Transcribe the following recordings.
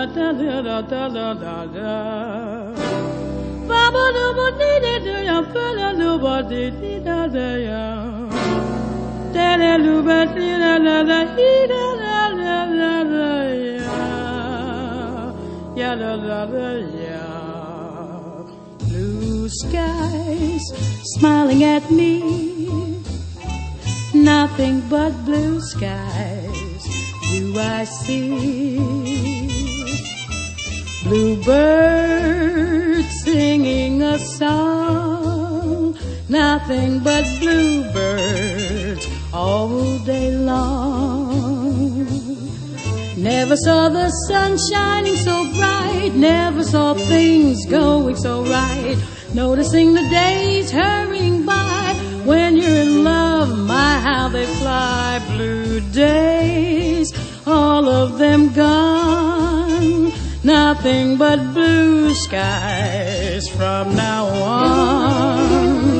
Blue skies smiling at me, nothing but blue skies do I see. Bluebirds singing a song, nothing but bluebirds all day long. Never saw the sun shining so bright, never saw things going so right. Noticing the days hurrying by, when you're in love, my how they fly. Blue days, all of them gone, nothing but blue skies from now on.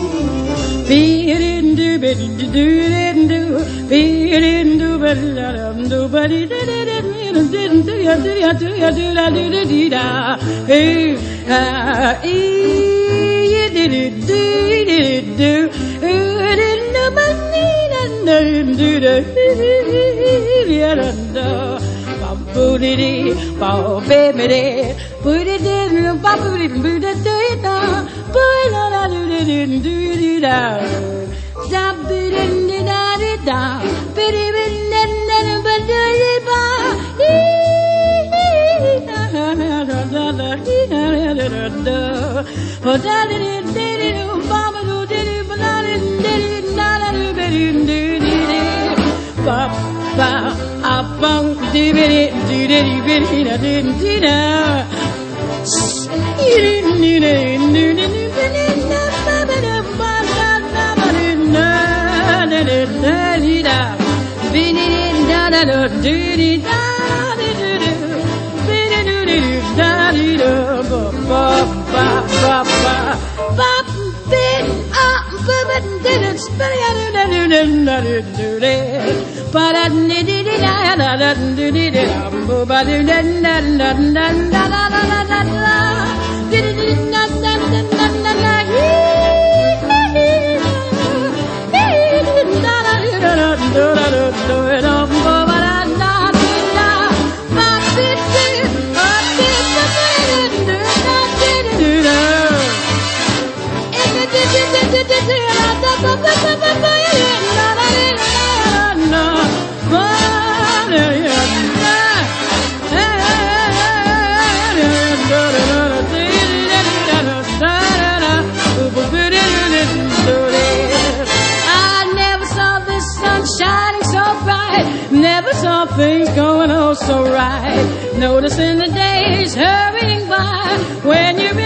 Never saw things going oh so right. Noticing the days hurrying by, when you're